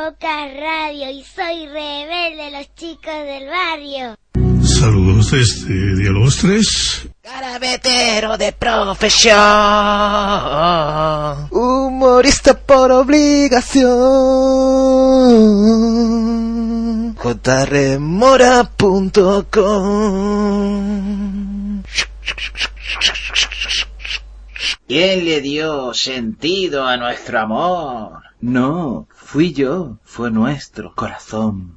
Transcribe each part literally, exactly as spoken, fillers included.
Boca Radio y soy rebelde, los chicos del barrio. Saludos desde Diálogos tres. Carabetero de profesión, humorista por obligación, j remora punto com. ¿Quién le dio sentido a nuestro amor? No, fui yo, fue nuestro corazón.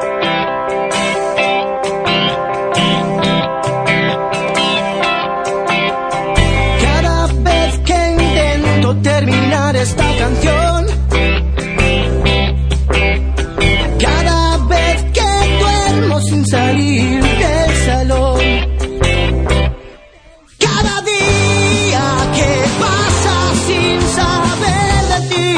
Cada vez que intento terminar esta canción, cada vez que duermo sin salir del salón, cada día que pasa sin saber de ti,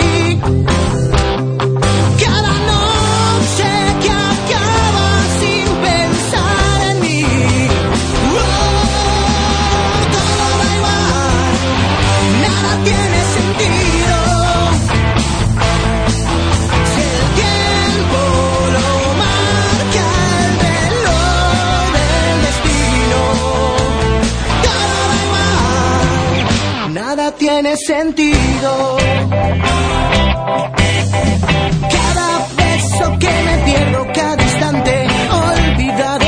cada noche que acaba sin pensar en mí, oh, todo da igual, nada tiene sentido. Si el tiempo lo marca el reloj del destino, todo da igual, nada tiene sentido. Cada beso que me pierdo, cada instante olvidado,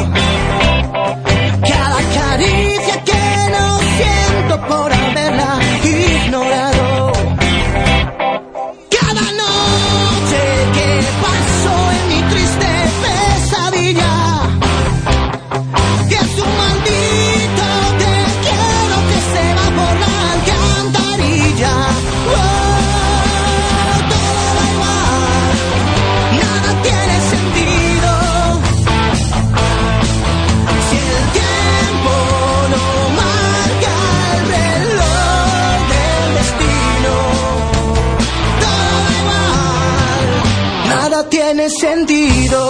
cada caricia que no siento por haberla ignorado, cada noche que paso en mi triste pesadilla, es un maldito te quiero que se va por la alcantarilla. Oh, todo da igual, nada tiene sentido. Si el tiempo no marca el reloj del destino, todo da igual, nada tiene sentido.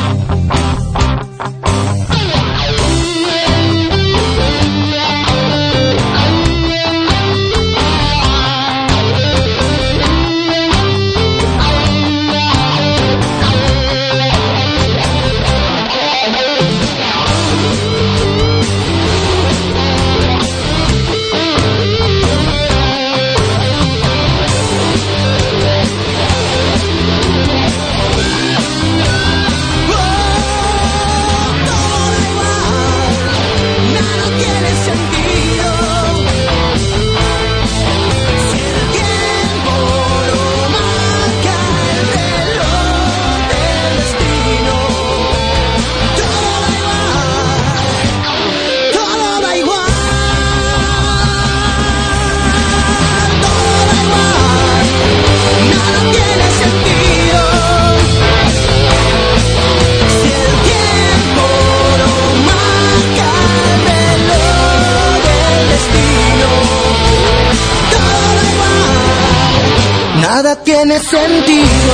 Nada tiene sentido.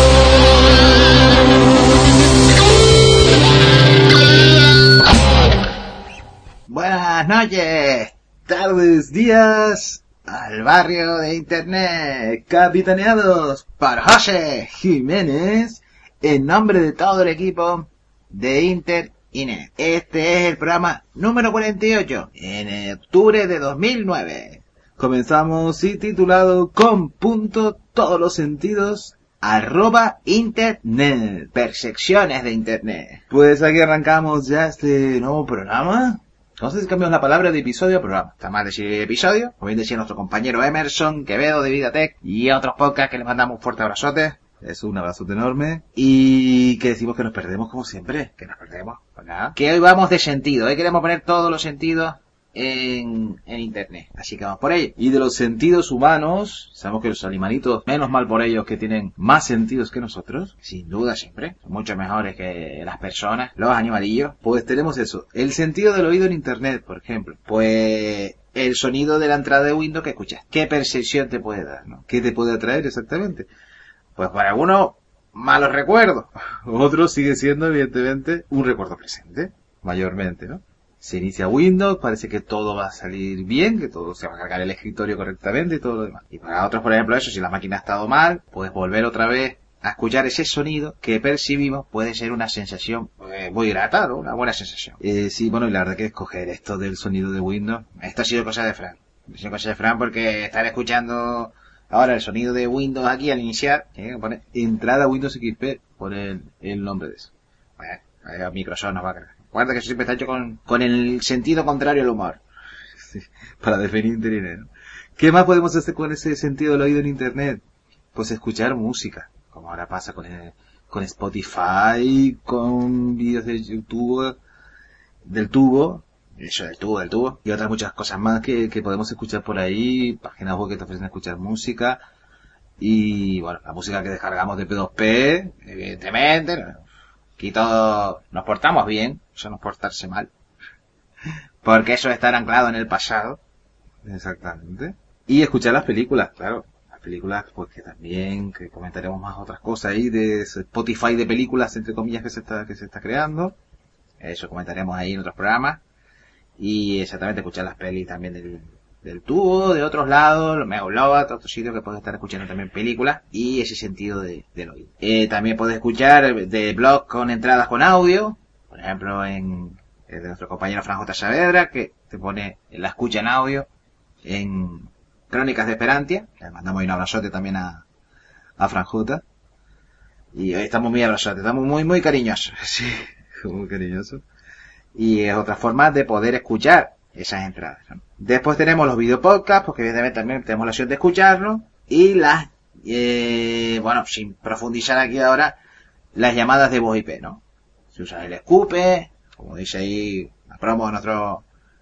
Buenas noches, tardes, días, al barrio de internet, capitaneados por José Jiménez, en nombre de todo el equipo de Inter y Net. Este es el programa número cuarenta y ocho, en octubre de dos mil nueve. Comenzamos y titulado con punto todos los sentidos arroba internet, percepciones de internet. Pues aquí arrancamos ya este nuevo programa. No sé si cambiamos la palabra de episodio a programa. Está mal decir episodio, como bien decía nuestro compañero Emerson Quevedo de VidaTech y a otros podcasts que les mandamos un fuerte abrazote. Es un abrazote enorme. Y que decimos que nos perdemos como siempre. Que nos perdemos. Acá. Que hoy vamos de sentido. Hoy queremos poner todos los sentidos en, en internet. Así que vamos por ello. Y de los sentidos humanos, sabemos que los animalitos, menos mal por ellos que tienen más sentidos que nosotros, sin duda siempre, son mucho mejores que las personas, los animalillos. Pues tenemos eso. El sentido del oído en internet, por ejemplo. Pues el sonido de la entrada de Windows que escuchas. ¿Qué percepción te puede dar, no? ¿Qué te puede atraer exactamente? Pues para algunos, malos recuerdos. Otros sigue siendo, evidentemente, un recuerdo presente, mayormente, ¿no? Se inicia Windows, parece que todo va a salir bien, que todo se va a cargar el escritorio correctamente y todo lo demás. Y para otros, por ejemplo, eso, si la máquina ha estado mal, puedes volver otra vez a escuchar ese sonido que percibimos, puede ser una sensación eh, muy grata, ¿no? Una buena sensación. Eh, sí, bueno, y la verdad que escoger esto del sonido de Windows, esto ha sido cosa de Fran. Ha sido cosa de Fran porque estar escuchando ahora el sonido de Windows aquí al iniciar, tiene que poner entrada Windows X P, poner el, el nombre de eso. Bueno, Microsoft nos va a creer. Guarda que eso siempre está hecho con, con el sentido contrario al humor. Sí, para definir internet, ¿no? ¿Qué más podemos hacer con ese sentido del oído en Internet? Pues escuchar música, como ahora pasa con el, con Spotify, con vídeos de YouTube, del tubo, eso del tubo, del tubo, y otras muchas cosas más que, que podemos escuchar por ahí, páginas web que te ofrecen escuchar música, y bueno, la música que descargamos de P dos P, evidentemente, quito, nos portamos bien, eso no es portarse mal, porque eso es estar anclado en el pasado, exactamente, y escuchar las películas, claro. Películas, pues que también, que comentaremos más otras cosas ahí de Spotify de películas, entre comillas, que se está, que se está creando. Eso comentaremos ahí en otros programas. Y exactamente escuchar las pelis también del, del tubo, de otros lados, los Megalobat, otros sitios que puedes estar escuchando también películas y ese sentido de, del oído. Eh, también puedes escuchar de blog con entradas con audio, por ejemplo en el de nuestro compañero Fran J. Saavedra, que te pone la escucha en audio en Crónicas de Esperantia. Le mandamos ahí un abrazote también a, a Fran J. Y hoy estamos muy abrazotes, estamos muy, muy cariñosos. Sí, muy cariñosos. Y es otra forma de poder escuchar esas entradas, ¿no? Después tenemos los videopodcasts, porque evidentemente también tenemos la opción de escucharlo. Y las, eh, bueno, sin profundizar aquí ahora, las llamadas de voz I P, ¿no? Si usas el Scupe, como dice ahí la promo de nuestro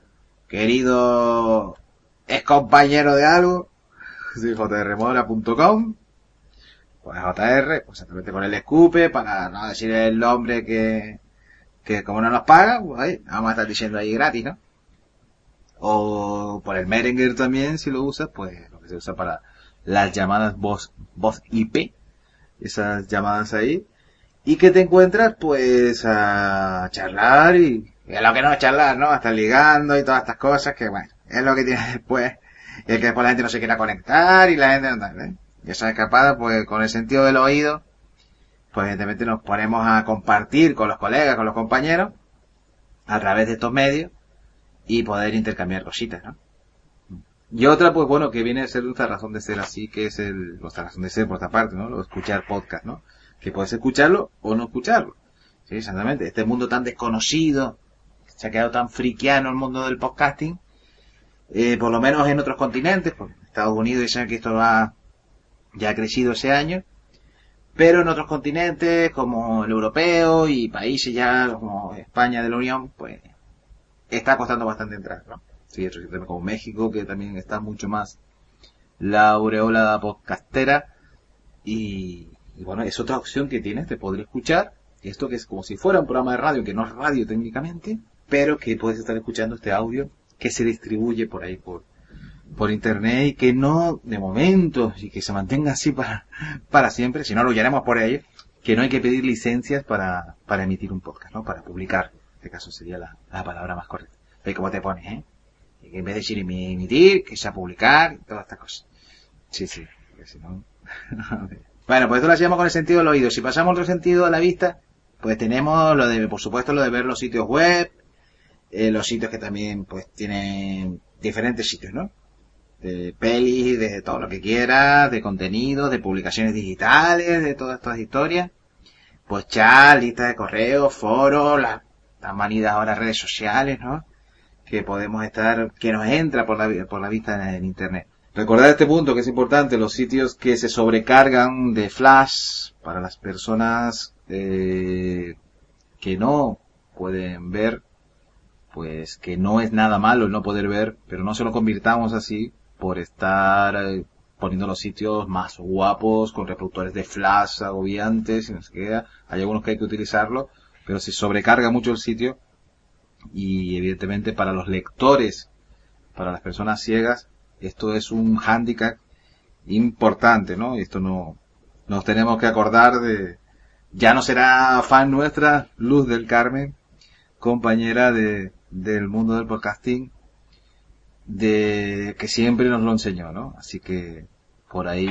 querido es compañero de algo, sí, j r mola punto com, pues J R, pues exactamente con el Scupe, para no decir el nombre que, que como no nos paga, pues ahí, vamos a estar diciendo ahí gratis, ¿no? O por el Merenger también, si lo usas, pues lo que se usa para las llamadas voz, voz I P, esas llamadas ahí, y que te encuentras pues a charlar y, y a lo que no es charlar, ¿no? A estar ligando y todas estas cosas que bueno, es lo que tiene después, y el que después la gente no se quiera conectar y la gente no tal, ¿eh? Y esa escapada, pues con el sentido del oído, pues evidentemente nos ponemos a compartir con los colegas, con los compañeros, a través de estos medios, y poder intercambiar cositas, ¿no? Y otra, pues bueno, que viene a ser nuestra razón de ser así, que es el, nuestra razón de ser por otra parte, ¿no? Lo de escuchar podcast, ¿no? Que puedes escucharlo o no escucharlo. Sí, exactamente. Este mundo tan desconocido, se ha quedado tan frikiano el mundo del podcasting, Eh, por lo menos en otros continentes, porque Estados Unidos dicen que esto ha, ya ha crecido ese año, pero en otros continentes como el europeo y países ya como España de la Unión, pues está costando bastante entrar, ¿no? Sí, otros sitios como México, que también está mucho más la aureola podcastera, y, y bueno, es otra opción que tienes de poder escuchar esto, que es como si fuera un programa de radio, que no es radio técnicamente, pero que puedes estar escuchando este audio que se distribuye por ahí por por internet, y que no de momento, y que se mantenga así para para siempre, si no lo haremos por ello, que no hay que pedir licencias para para emitir un podcast, ¿no? Para publicar, en este caso sería la, la palabra más correcta. ¿Veis cómo te pones, eh? Que en vez de decir emitir, que sea publicar, y todas estas cosas. Sí, sí, porque si no... Bueno, pues esto lo hacemos con el sentido del oído. Si pasamos otro sentido a la vista, pues tenemos lo de, por supuesto, lo de ver los sitios web, eh, los sitios que también pues tienen diferentes sitios, ¿no? De pelis, de todo lo que quieras, de contenido, de publicaciones digitales, de todas estas historias. Pues chat, listas de correos, foros, las tan manidas ahora redes sociales, ¿no? Que podemos estar, que nos entra por la, por la vista en, en internet. Recordad este punto que es importante, los sitios que se sobrecargan de flash para las personas eh, que no pueden ver, pues que no es nada malo el no poder ver, pero no se lo convirtamos así por estar eh, poniendo los sitios más guapos con reproductores de flash agobiantes, y no sé qué. Hay algunos que hay que utilizarlo, pero se sobrecarga mucho el sitio, y evidentemente para los lectores, para las personas ciegas, esto es un hándicap importante, ¿no? Y esto no, nos tenemos que acordar de, ya no será fan nuestra, Luz del Carmen, compañera de, del mundo del podcasting, de, que siempre nos lo enseñó, ¿no? Así que, por ahí,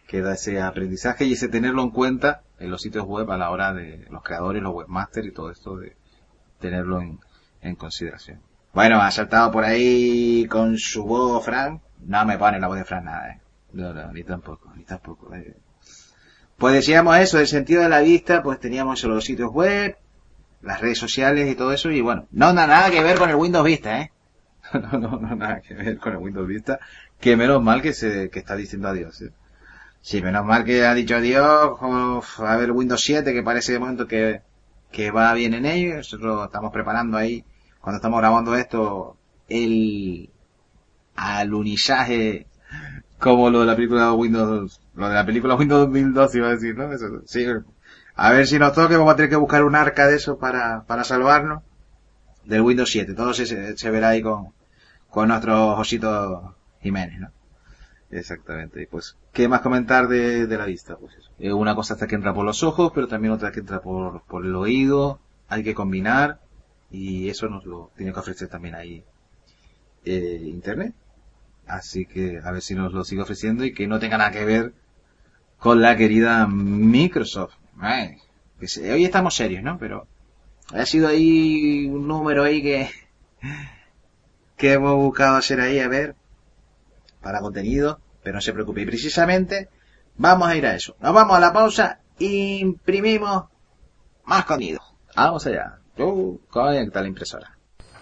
queda ese aprendizaje y ese tenerlo en cuenta en los sitios web a la hora de los creadores, los webmasters y todo esto de tenerlo en, en consideración. Bueno, ha saltado por ahí con su voz Fran. No me pone la voz de Fran nada, eh. No, no, ni tampoco, ni tampoco. Eh. Pues decíamos eso, el sentido de la vista, pues teníamos los sitios web, las redes sociales y todo eso, y bueno, no da nada que ver con el Windows Vista, eh. No, no, no, nada que ver con el Windows Vista, que menos mal que se, que está diciendo adiós, eh. Sí, menos mal que ha dicho adiós, uf, a ver Windows siete, que parece de momento que, que va bien en ello, nosotros estamos preparando ahí, cuando estamos grabando esto, el alunizaje, como lo de la película Windows, lo de la película Windows dos mil dos iba a decir, ¿no? Eso, sí, a ver si nos toque, vamos a tener que buscar un arca de eso para, para salvarnos del Windows siete, todo se, se verá ahí con, con nuestro Josito Jiménez, ¿no? Exactamente. Y pues, ¿qué más comentar de, de la vista? Pues eso. Eh, una cosa está que entra por los ojos, pero también otra que entra por, por el oído. Hay que combinar. Y eso nos lo tiene que ofrecer también ahí eh, Internet. Así que a ver si nos lo sigue ofreciendo y que no tenga nada que ver con la querida Microsoft. Ay, que se, hoy estamos serios, ¿no? Pero ha sido ahí un número ahí que, que hemos buscado hacer ahí, a ver, para contenido, pero no se preocupe. Y precisamente vamos a ir a eso. Nos vamos a la pausa e imprimimos más contenido. Vamos allá. Uh, conecta la impresora.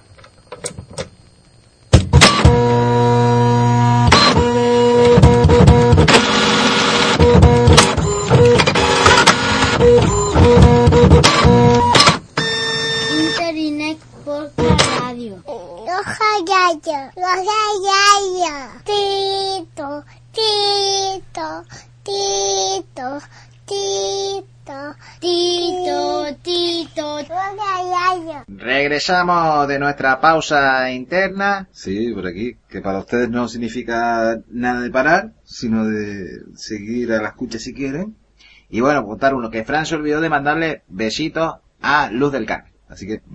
Internet por la radio. Los gallos, los gallos. Tito, Tito, Tito, Tito, Tito, Tito. Los gallos. Regresamos de nuestra pausa interna. Sí, por aquí, que para ustedes no significa nada de parar, sino de seguir a la escucha si quieren. Y bueno, contar uno, que Fran se olvidó de mandarle besitos a Luz del Carmen. Así que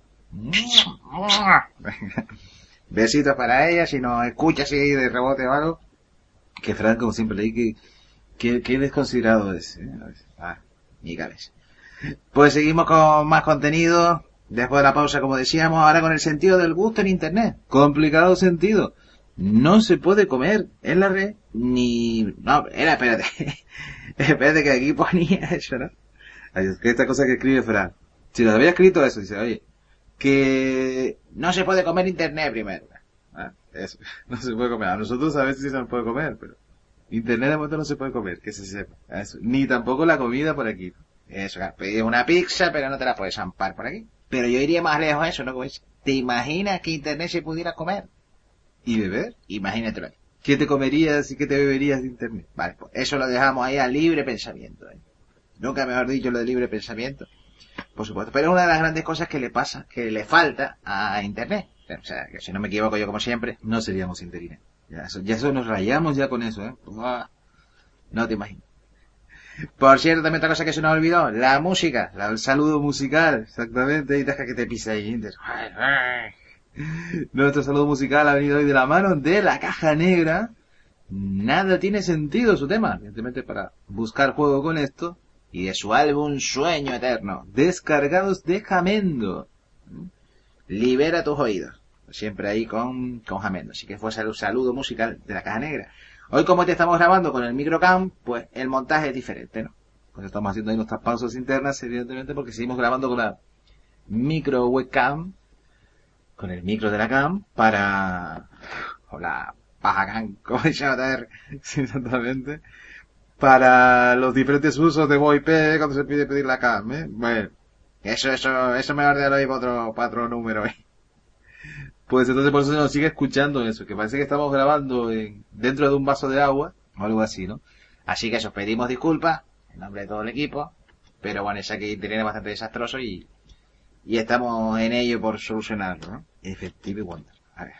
besitos para ella, si nos escucha así de rebote o algo. Que Fran, como siempre le dije, que, que desconsiderado es, ¿eh? Ah, mi cabeza. Pues seguimos con más contenido. Después de la pausa, como decíamos, ahora con el sentido del gusto en Internet. Complicado sentido. No se puede comer en la red, ni... No, era, espérate. Espérate que aquí ponía eso, ¿no? Que esta cosa que escribe Fran. Si lo había escrito eso, dice, oye, que no se puede comer Internet primero. Ah, eso, no se puede comer. A nosotros a veces sí se nos puede comer, pero Internet de momento no se puede comer, que se sepa. Eso. Ni tampoco la comida por aquí. Eso, pedí una pizza, pero no te la puedes zampar por aquí. Pero yo iría más lejos a eso, ¿no? Como dice, ¿te imaginas que Internet se pudiera comer? ¿Y beber? Imagínatelo ahí. ¿Qué te comerías y qué te beberías de Internet? Vale, pues eso lo dejamos ahí a libre pensamiento, ¿eh? Nunca mejor dicho lo de libre pensamiento. Por supuesto. Pero es una de las grandes cosas que le pasa, que le falta a Internet. O sea, que si no me equivoco yo como siempre, no seríamos Internet. Ya eso, ya eso nos rayamos ya con eso, ¿eh? Uah, no te imaginas. Por cierto, también otra cosa que se nos olvidó, la música, la, el saludo musical, exactamente, y deja que te pise ahí. Nuestro saludo musical ha venido hoy de la mano de La Caja Negra. Nada tiene sentido su tema, evidentemente para buscar juego con esto, y de su álbum Sueño Eterno, descargados de Jamendo. Libera tus oídos, siempre ahí con, con Jamendo, así que fue el saludo musical de La Caja Negra. Hoy, como te estamos grabando con el microcam, pues el montaje es diferente, ¿no? Pues estamos haciendo ahí nuestras pausas internas, evidentemente, porque seguimos grabando con la micro webcam, con el micro de la cam, para... o la paja cam, como se llama, sí, exactamente, para los diferentes usos de VoIP cuando se pide pedir la cam, ¿eh? Bueno, eso, eso, eso me va a dar ahí para otro, para otro número, ¿eh? Pues entonces por eso se nos sigue escuchando eso, que parece que estamos grabando en, dentro de un vaso de agua, o algo así, ¿no? Así que eso, pedimos disculpas, en nombre de todo el equipo, pero bueno, es que Internet es bastante desastroso y, y estamos en ello por solucionarlo, ¿no? Efectivo y wonder. A ver.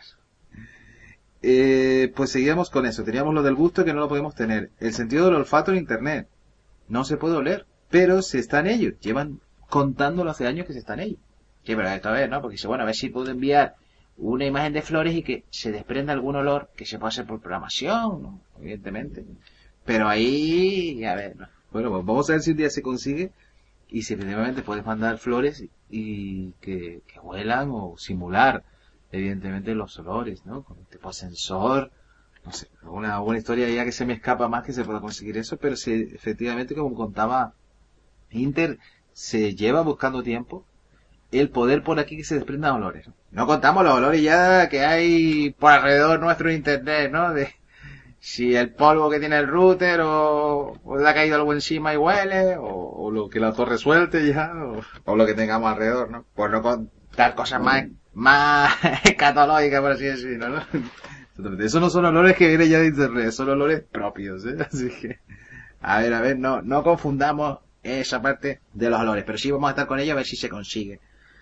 Eh, pues seguíamos con eso, teníamos lo del gusto que no lo podemos tener, el sentido del olfato en Internet, no se puede oler, pero se está en ello, llevan contándolo hace años que se está en ello. Sí, pero esto a ver, ¿no? Porque dice, bueno, a ver si puedo enviar una imagen de flores y que se desprenda algún olor que se pueda hacer por programación, ¿no? Evidentemente. Pero ahí, a ver, no. Bueno, pues vamos a ver si un día se consigue y si efectivamente puedes mandar flores y que, que huelan o simular, evidentemente, los olores, ¿no? Con un tipo de sensor, no sé, alguna, alguna historia ya que se me escapa más que se pueda conseguir eso, pero si efectivamente, como contaba Inter, se lleva buscando tiempo el poder por aquí que se desprendan olores, ¿no? No contamos los olores ya que hay por alrededor nuestro internet, ¿no? De si el polvo que tiene el router o, o le ha caído algo encima y huele, o, o lo que la torre suelte ya, o, o lo que tengamos alrededor, ¿no? Por no contar cosas más, más escatológicas, por así decirlo, ¿no? Eso no son olores que vienen ya de internet, son olores propios, ¿eh? Así que, a ver, a ver, no, no confundamos esa parte de los olores, pero sí vamos a estar con ello a ver si se consigue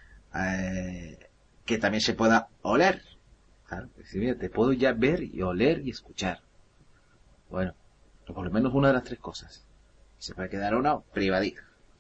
eh, que también se pueda oler. Claro, si mira, te puedo ya ver y oler y escuchar. Bueno, por lo menos una de las tres cosas. Se puede quedar una privadita.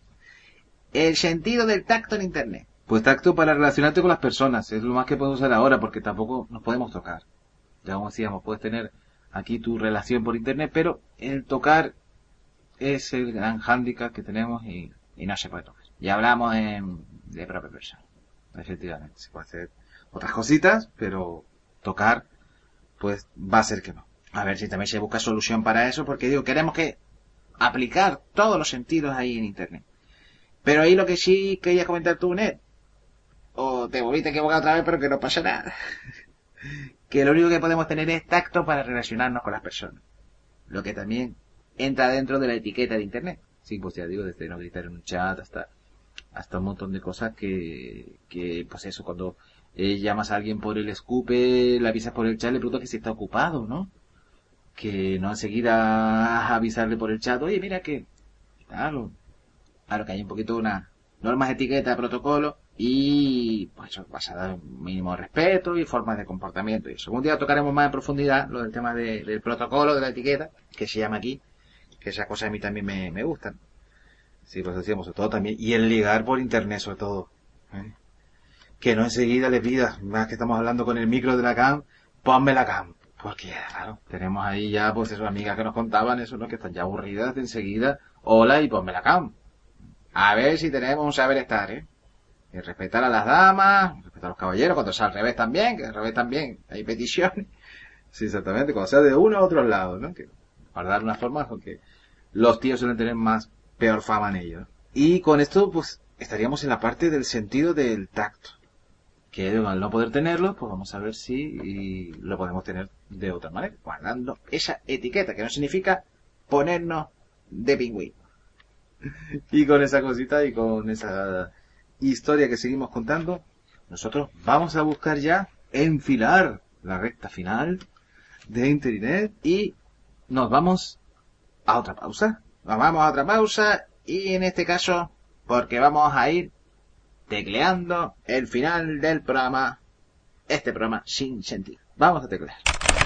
El sentido del tacto en internet. Pues tacto para relacionarte con las personas, es lo más que podemos usar ahora, porque tampoco nos podemos tocar. Ya como decíamos, puedes tener aquí tu relación por internet, pero el tocar es el gran hándicap que tenemos y, y no se puede tocar. Ya hablamos en, de propia persona. Efectivamente, se puede hacer otras cositas, pero tocar, pues va a ser que no. A ver si también se busca solución para eso, porque digo, queremos que aplicar todos los sentidos ahí en internet. Pero ahí lo que sí querías comentar tú, Ned, o te volviste a equivocar otra vez, pero que no pasa nada. Que lo único que podemos tener es tacto para relacionarnos con las personas. Lo que también entra dentro de la etiqueta de internet. Sí, pues ya digo, desde no gritar en un chat hasta, hasta un montón de cosas que, que pues eso, cuando eh, llamas a alguien por el escupe, le avisas por el chat, le preguntas que si está ocupado, ¿no? Que no enseguida avisarle por el chat, oye, mira que, claro, claro que hay un poquito una normas, etiqueta, protocolo y pues eso, basada en un mínimo respeto y formas de comportamiento. Y eso, un día tocaremos más en profundidad lo del tema de, del protocolo, de la etiqueta, que se llama aquí, que esas cosas a mí también me, me gustan. Sí, pues decíamos, sobre todo también, y el ligar por internet sobre todo, ¿eh? Que no enseguida le pidas, más que estamos hablando con el micro de la cam, ponme la cam. Porque, claro, tenemos ahí ya, pues, esas amigas que nos contaban eso, ¿no? Que están ya aburridas de enseguida. Hola, y ponme la cam. A ver si tenemos un saber estar, ¿eh? Y respetar a las damas, respetar a los caballeros, cuando sea al revés también, que al revés también hay peticiones. Sí, exactamente, cuando sea de uno a otro lado, ¿no? Que guardar una forma, porque los tíos suelen tener más, peor fama en ello, ¿no? Y con esto, pues, estaríamos en la parte del sentido del tacto. Que al no poder tenerlo, pues vamos a ver si lo podemos tener de otra manera, guardando esa etiqueta, que no significa ponernos de pingüino. Y con esa cosita y con esa historia que seguimos contando, nosotros vamos a buscar ya enfilar la recta final de Internet y nos vamos a otra pausa. Nos vamos a otra pausa y en este caso, porque vamos a ir tecleando el final del programa, este programa sin sentido. Vamos a teclear.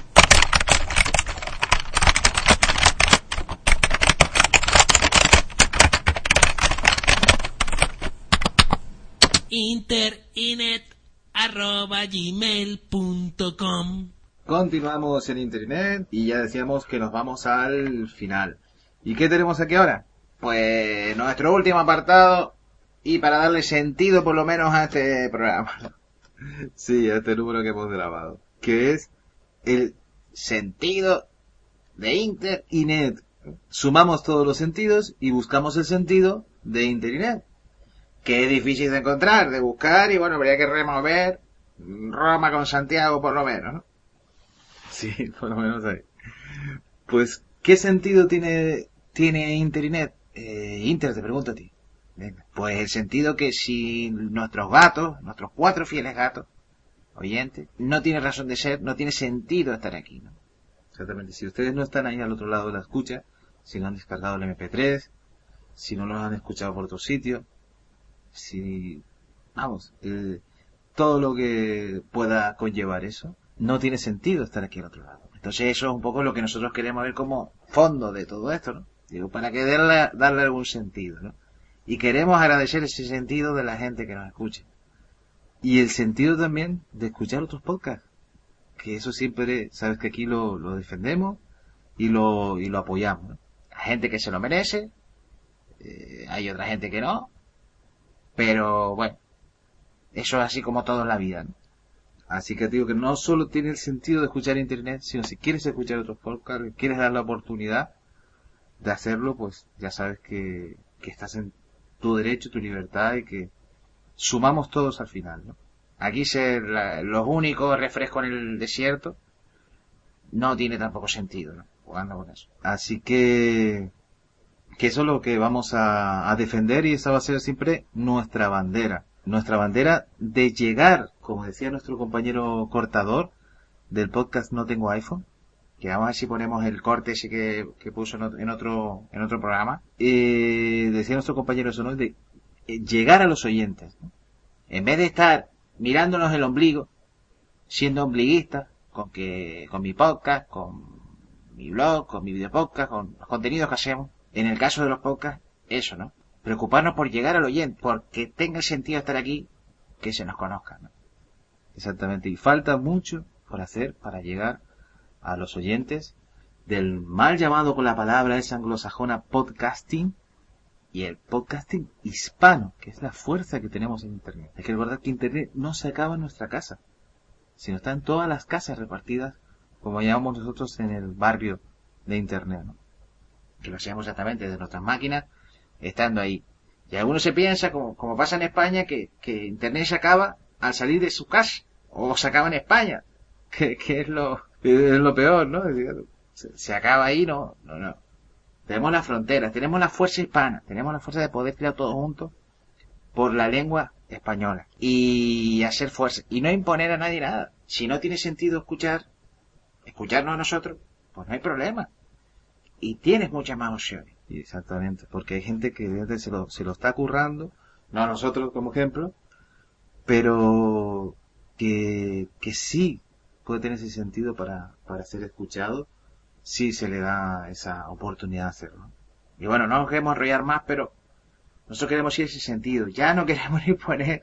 Internet arroba gmail punto com. Continuamos en Internet y ya decíamos que nos vamos al final. ¿Y qué tenemos aquí ahora? Pues nuestro último apartado, y para darle sentido por lo menos a este programa. Sí, a este número que hemos grabado. Que es el sentido de Inter y Net. Sumamos todos los sentidos y buscamos el sentido de Inter y Net. Que es difícil de encontrar, de buscar, y bueno, habría que remover Roma con Santiago por lo menos, ¿no? Sí, por lo menos ahí. Pues, ¿qué sentido tiene, tiene Inter y Net? Eh, Inter, te pregunto a ti. Venga. Pues el sentido que si nuestros gatos, nuestros cuatro fieles gatos, oyentes, no tiene razón de ser, no tiene sentido estar aquí, ¿no? Exactamente. Si ustedes no están ahí al otro lado de la escucha, si no han descargado el eme pe tres, si no los han escuchado por otro sitio, si, vamos, el, todo lo que pueda conllevar eso, no tiene sentido estar aquí al otro lado. Entonces eso es un poco lo que nosotros queremos ver como fondo de todo esto, ¿no? Digo, para que darle, darle algún sentido, ¿no? Y queremos agradecer ese sentido de la gente que nos escucha. Y el sentido también de escuchar otros podcasts. Que eso siempre, sabes que aquí lo, lo defendemos. y lo, y lo apoyamos, ¿no? Hay gente que se lo merece, eh, hay otra gente que no, pero bueno, eso es así como todo en la vida, ¿no? Así que te digo que no solo tiene el sentido de escuchar internet, sino si quieres escuchar otros podcasts, quieres dar la oportunidad de hacerlo, pues ya sabes que, que estás en tu derecho, tu libertad y que sumamos todos al final, ¿no? Aquí ser la, los únicos refrescos en el desierto no tiene tampoco sentido, ¿no? Jugando con eso. Así que, que eso es lo que vamos a, a defender y esa va a ser siempre nuestra bandera. Nuestra bandera de llegar, como decía nuestro compañero cortador del podcast No Tengo iPhone, que vamos a ver si ponemos el corte ese que, que puso en otro, en otro, en otro programa, eh, decía nuestro compañero eso, ¿no? De eh, llegar a los oyentes, ¿no? En vez de estar mirándonos el ombligo, siendo ombliguistas, con que, con mi podcast, con mi blog, con mi video podcast, con los contenidos que hacemos, en el caso de los podcasts, eso, ¿no? Preocuparnos por llegar al oyente, porque tenga sentido estar aquí, que se nos conozca, ¿no? Exactamente, y falta mucho por hacer para llegar a los oyentes del mal llamado con la palabra esa anglosajona podcasting y el podcasting hispano, que es la fuerza que tenemos en Internet. Hay que recordar que Internet no se acaba en nuestra casa, sino está en todas las casas repartidas, como llamamos nosotros en el barrio de Internet, ¿no? Que lo hacemos exactamente desde nuestras máquinas, estando ahí. Y algunos se piensa, como, como pasa en España, que, que Internet se acaba al salir de su casa, o se acaba en España, que, que es lo, es lo peor, ¿no? Se, se acaba ahí, no, no, no. Tenemos las fronteras, tenemos la fuerza hispana, tenemos la fuerza de poder tirar todos juntos por la lengua española y hacer fuerza y no imponer a nadie nada. Si no tiene sentido escuchar, escucharnos a nosotros, pues no hay problema. Y tienes muchas más opciones. Y exactamente, porque hay gente que se lo, se lo está currando, no a nosotros como ejemplo, pero que, que sí puede tener ese sentido para, para ser escuchado, si se le da esa oportunidad de hacerlo. Y bueno, no nos queremos enrollar más, pero nosotros queremos ir en ese sentido. Ya no queremos ni poner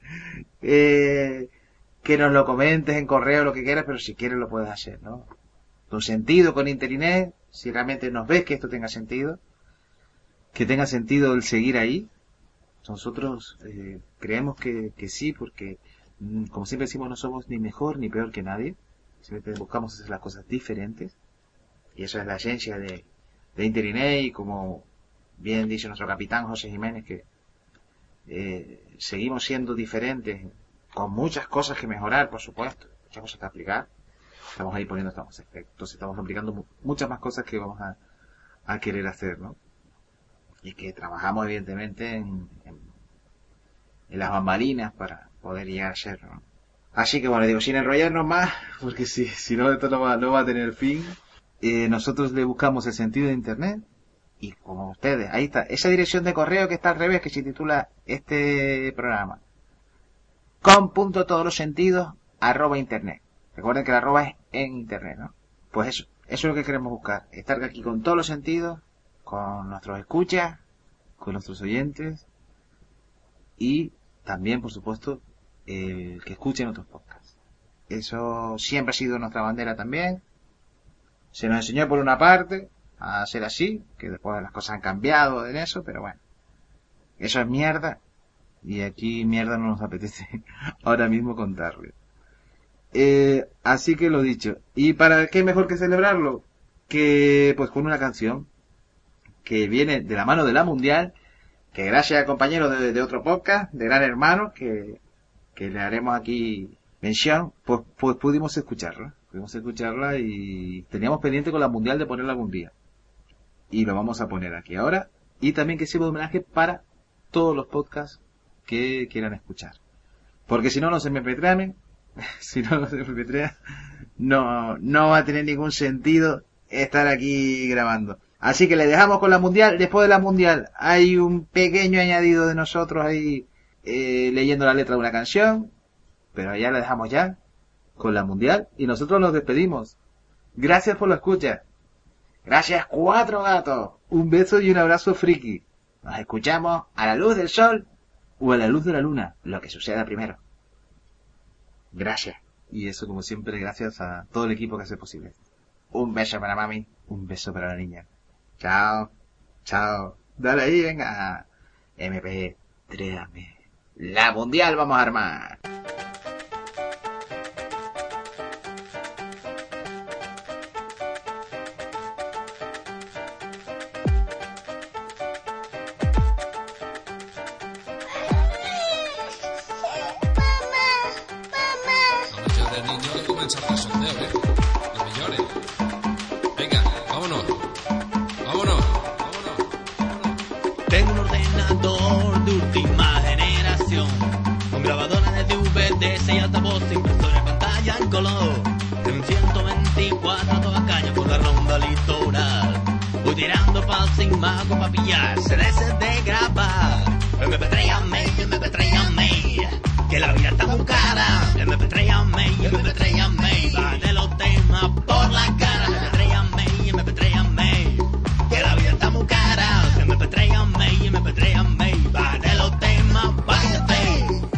eh, que nos lo comentes en correo, lo que quieras, pero si quieres lo puedes hacer, ¿no? Tu sentido con Internet, si realmente nos ves que esto tenga sentido, que tenga sentido el seguir ahí. Nosotros eh, creemos que, que sí, porque como siempre decimos, no somos ni mejor ni peor que nadie. Siempre buscamos hacer las cosas diferentes. Y eso es la esencia de, de Internet, y como bien dice nuestro capitán José Jiménez, que eh, seguimos siendo diferentes, con muchas cosas que mejorar, por supuesto, muchas cosas que aplicar. Estamos ahí poniendo estos efectos, estamos aplicando mu- muchas más cosas que vamos a, a querer hacer, ¿no? Y que trabajamos evidentemente en, en, en las bambalinas para poder llegar a ser, ¿no? Así que bueno, digo, sin enrollarnos más, porque si, si no esto no va, no va a tener fin. Eh, nosotros le buscamos el sentido de Internet, y como ustedes, ahí está, esa dirección de correo que está al revés, que se titula este programa, com punto todos los sentidos arroba internet. Recuerden que la arroba es en Internet, ¿no? Pues eso, eso es lo que queremos buscar, estar aquí con todos los sentidos, con nuestros escuchas, con nuestros oyentes, y también, por supuesto, eh, que escuchen otros podcasts. Eso siempre ha sido nuestra bandera también. Se nos enseñó por una parte a hacer así, que después las cosas han cambiado en eso, pero bueno, eso es mierda, y aquí mierda no nos apetece ahora mismo contarle. Eh, así que lo dicho, y para qué mejor que celebrarlo que pues con una canción que viene de la mano de la Mundial, que gracias al compañero de, de otro podcast, de Gran Hermano, que, que le haremos aquí mención, pues, pues pudimos escucharla, pudimos escucharla y teníamos pendiente con la Mundial de ponerla algún día. Y lo vamos a poner aquí ahora, y también que sirva de homenaje para todos los podcasts que quieran escuchar. Porque si no nos eme pe tres, si no nos eme pe tres, no, no va a tener ningún sentido estar aquí grabando. Así que le dejamos con la Mundial. Después de la Mundial hay un pequeño añadido de nosotros ahí eh, leyendo la letra de una canción, pero ya la dejamos ya con la Mundial y nosotros nos despedimos. Gracias por la escucha. Gracias, cuatro gatos. Un beso y un abrazo friki. Nos escuchamos a la luz del sol o a la luz de la luna, lo que suceda primero. Gracias. Y eso, como siempre, gracias a todo el equipo que hace posible. Un beso para mami, un beso para la niña. Chao, chao. Dale ahí, venga. eme pe, tréame. La mundial vamos a armar. Mago pa' pillar, C Ds de grabar. eme pe tres a mí, eme pe tres a mí, que la vida está muy cara. eme pe tres a mí, eme pe tres a mí, va de los temas por la cara. eme pe tres a mí, eme pe tres a mí, que la vida está muy cara. eme pe tres a mí, eme pe tres a mí, va de los temas por la cara.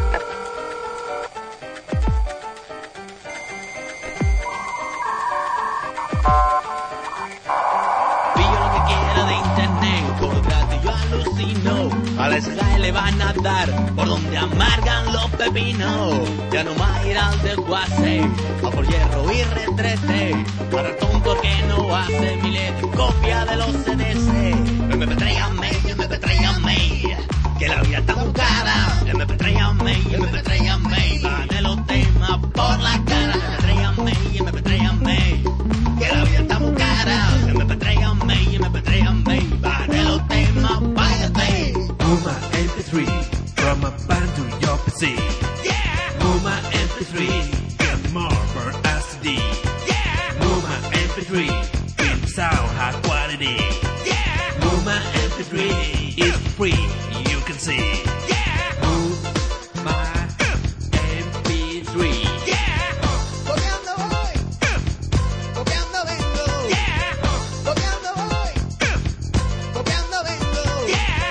A la escala le van a dar por donde amargan los pepinos. Ya no va a ir al desguace, a por hierro y retrete. Para el tonto que no hace miles de copia de los C Ds. eme pe tres a mí, eme pe tres a mí, que la vida está muy cara. eme pe tres a mí, eme pe tres a mí, va de los temas por la cara. eme pe tres a mí, eme pe tres a mí, que la vida está muy cara. eme pe tres a mí, eme pe tres a mí, va de los temas por la cara. Move my eme pe tres from a band to your P C. Yeah. Move my eme pe tres, get more for S D. Yeah. Move my eme pe tres, with sound high quality. Yeah. Move my eme pe tres, it's free, you can see. Yeah. Move my eme pe tres. Yeah. Copiando voy, copiando vengo. Yeah. Copiando voy, copiando vengo. Yeah.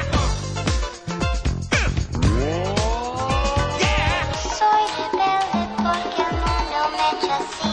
Soy rebelde porque el mundo me ha hecho así.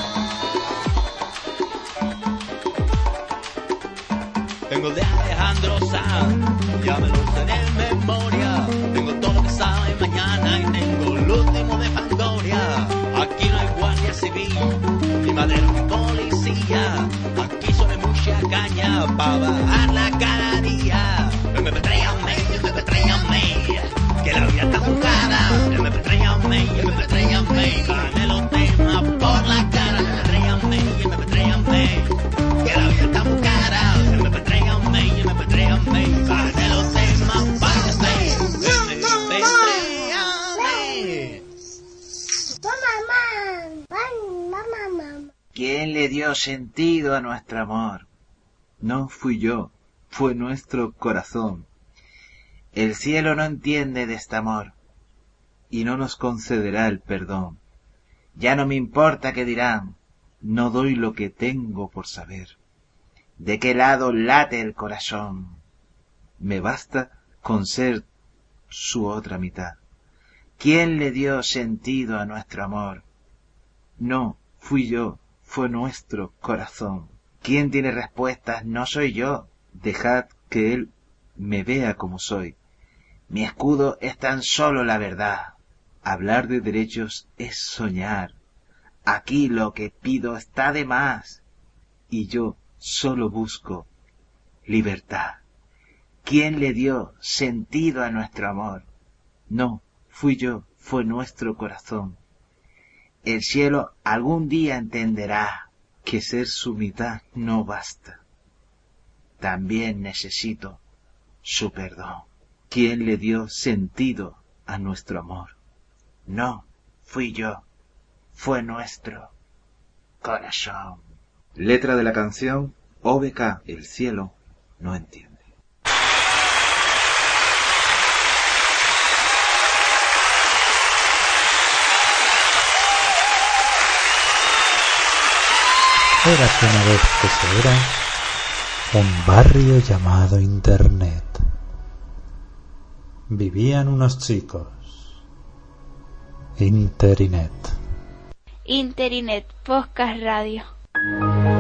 Tengo el de Alejandro Sanz, ya me lo sé de memoria. Tengo todo lo que sale mañana y tengo el último de Fangoria. Aquí no hay guardia civil, ni madero ni policía. Aquí solo hay mucha caña para bajarla cada día. eme pe tres a mí, eme pe tres a mí, que la vida está muy cara. eme pe tres a mí, eme pe tres a mí, gane los temas por la cara. eme pe tres a mí, eme pe tres a mí, que la vida está muy cara. eme pe tres a mí, eme pe tres a mí, gane los temas por la cara. eme pe tres a mí. Mamá, mamá, mamá. ¿Quién le dio sentido a nuestro amor? No fui yo, fue nuestro corazón. El cielo no entiende de este amor y no nos concederá el perdón. Ya no me importa qué dirán, no doy lo que tengo por saber. ¿De qué lado late el corazón? Me basta con ser su otra mitad. ¿Quién le dio sentido a nuestro amor? No fui yo, fue nuestro corazón. ¿Quién tiene respuestas? No soy yo. Dejad que él me vea como soy. Mi escudo es tan solo la verdad. Hablar de derechos es soñar. Aquí lo que pido está de más. Y yo solo busco libertad. ¿Quién le dio sentido a nuestro amor? No fui yo, fue nuestro corazón. El cielo algún día entenderá que ser su mitad no basta. También necesito su perdón. ¿Quién le dio sentido a nuestro amor? No fui yo, fue nuestro corazón. Letra de la canción O B K, el cielo no entiende. Érase una vez que se era un barrio llamado Internet. Vivían unos chicos. Interinet. Interinet, Podcast Radio.